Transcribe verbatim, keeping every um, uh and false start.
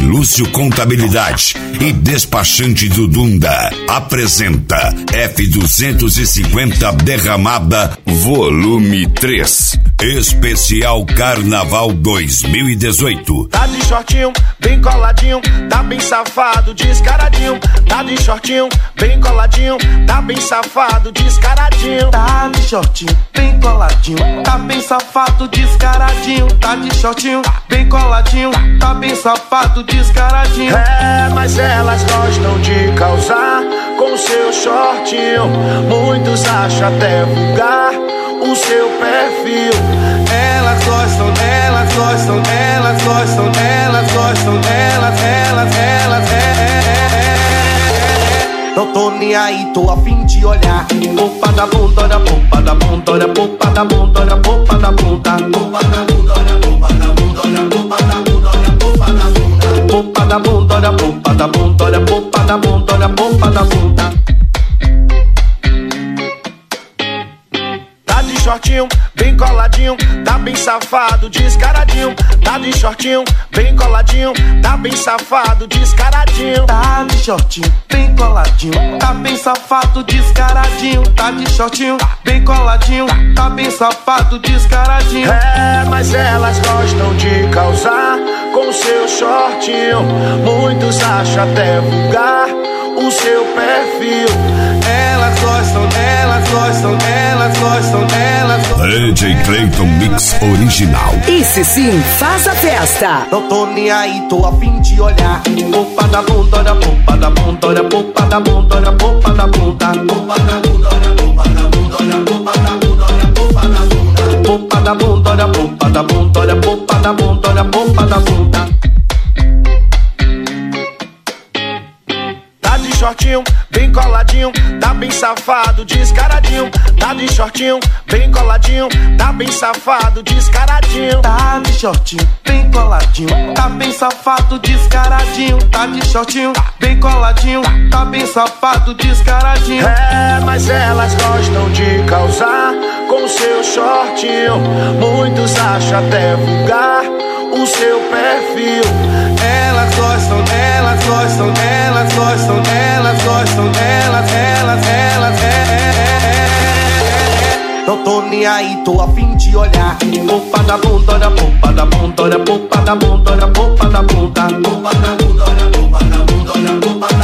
Lúcio Contabilidade e Despachante do Dunda apresenta F duzentos e cinquenta Derramada Volume três, Especial Carnaval dois mil e dezoito. Tá de shortinho, bem coladinho, tá bem safado, descaradinho. Tá de shortinho, bem coladinho, tá bem safado, descaradinho. Tá de shortinho, bem coladinho, tá bem safado, descaradinho. Tá de shortinho, bem coladinho, tá bem safado, descaradinho. É, mas elas gostam de causar com seu shortinho. Muitos acham até vulgar o seu perfil. Elas gostam, elas gostam, elas gostam, elas gostam, elas, elas, elas, é, é, é. Não tô nem aí, tô a fim de olhar. Popa da bunda, olha popa da bunda, olha popa da bunda, olha popa da bunda. Popa da bunda, olha popa da bunda, olha popa da bunda, olha popa da bunda. Popa da bunda, olha popa da bunda, olha popa da bunda, olha popa da bunda. Tá de shortinho, bem coladinho, tá bem safado, descaradinho. Tá de shortinho, bem coladinho, tá bem safado, descaradinho. Tá de shortinho, bem coladinho, tá bem safado, descaradinho. Tá de shortinho, bem coladinho, tá bem safado, descaradinho. É, mas elas gostam de causar com seu shortinho. Muitos acham até vulgar o seu perfil. Elas gostam, elas gostam, elas gostam, elas gostam. D J Clayton Mix Original. Esse sim faz a festa. Não tô nem aí, tô a fim de olhar. Popa da bunda, olha popa da bunda, olha popa da bunda, olha popa da bunda. Popa da bunda, olha popa da bunda, olha popa da bunda, olha popa da bunda. Popa da bunda, olha popa da bunda, olha popa da bunda, olha popa da bunda. Tá de shortinho, bem coladinho, tá bem safado, descaradinho. Tá de shortinho, bem coladinho, tá bem safado, descaradinho. Tá de shortinho, bem coladinho, tá bem safado, descaradinho. Tá de shortinho, bem coladinho, tá bem safado, descaradinho. É, mas elas gostam de causar com seu shortinho. Muitos acham até vulgar o seu perfil. Elas gostam, elas gostam, elas gostam, elas gostam, elas, elas, elas, é, é, é. Não tô nem aí, tô a fim de olhar. Popa da bunda, olha popa da bunda, olha popa da bunda, olha popa da bunda. Popa da bunda, olha popa da bunda, olha popa da bunda.